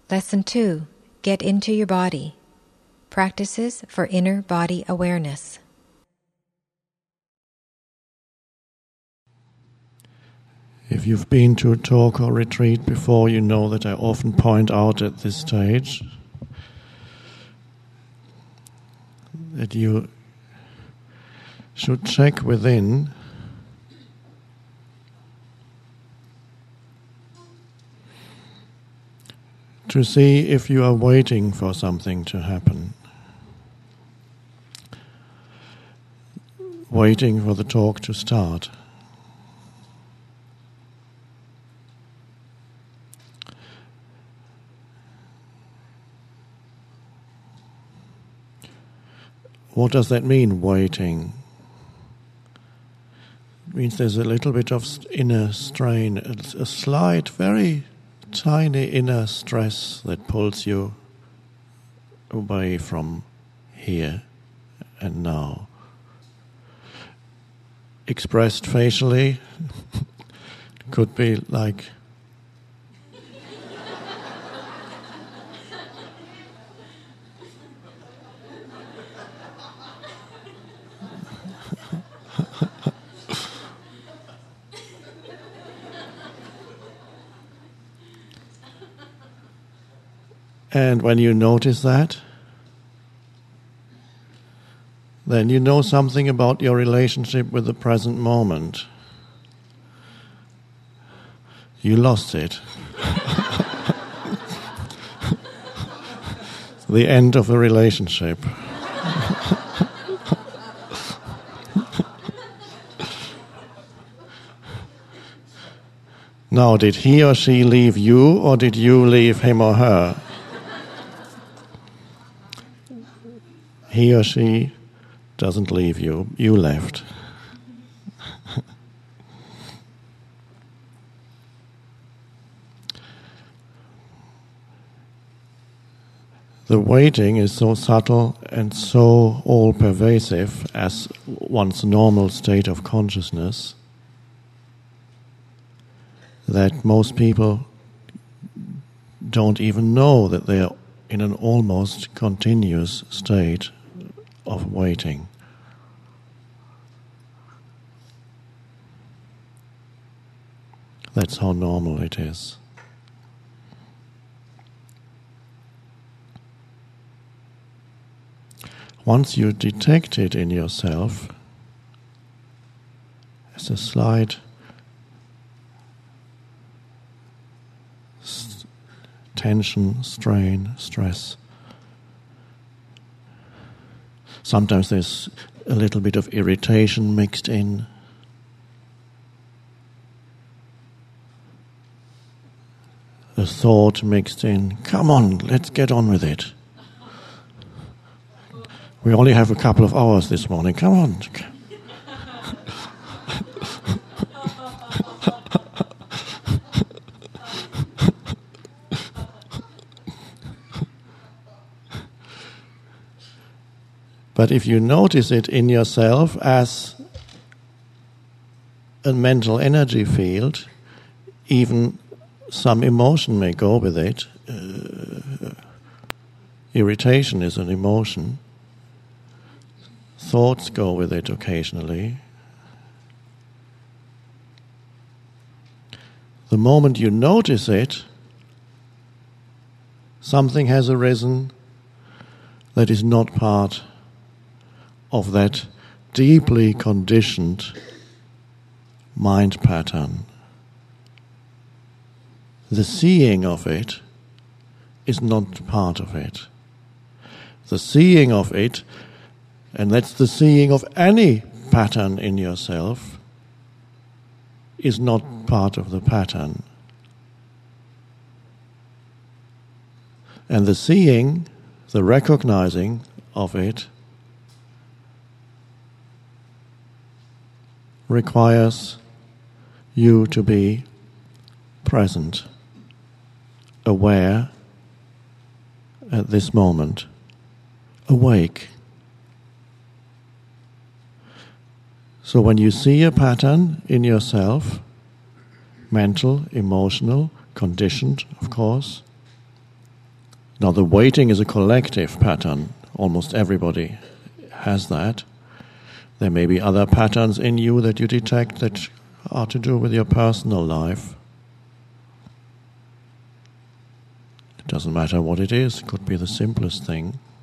Lesson 2. Get into your body. Practices for inner body awareness. If you've been to a talk or retreat before, you know that I often point out at this stage that you should check within to see if you are waiting for something to happen. Waiting for the talk to start. What does that mean, waiting? It means there's a little bit of inner strain, a slight, very tiny inner stress that pulls you away from here and now. Expressed facially, could be like and when you notice that, then you know something about your relationship with the present moment. You lost it. The end of a relationship. Now, did he or she leave you, or did you leave him or her? He or she doesn't leave you, you left. The waiting is so subtle and so all-pervasive as one's normal state of consciousness that most people don't even know that they are in an almost continuous state of waiting. That's how normal it is. Once you detect it in yourself as a slight tension, strain, stress. Sometimes there's a little bit of irritation mixed in. A thought mixed in. Come on, let's get on with it. We only have a couple of hours this morning. Come on. But if you notice it in yourself as a mental energy field, even some emotion may go with it. Irritation is an emotion. Thoughts go with it occasionally. The moment you notice it, something has arisen that is not part of that deeply conditioned mind pattern. The seeing of it is not part of it. The seeing of it, and that's the seeing of any pattern in yourself, is not part of the pattern. And the seeing, the recognizing of it, requires you to be present, aware at this moment, awake. So when you see a pattern in yourself, mental, emotional, conditioned, of course, Now, the waiting is a collective pattern. Almost everybody has that. There may be other patterns in you that you detect that are to do with your personal life. It doesn't matter what it is. It could be the simplest thing.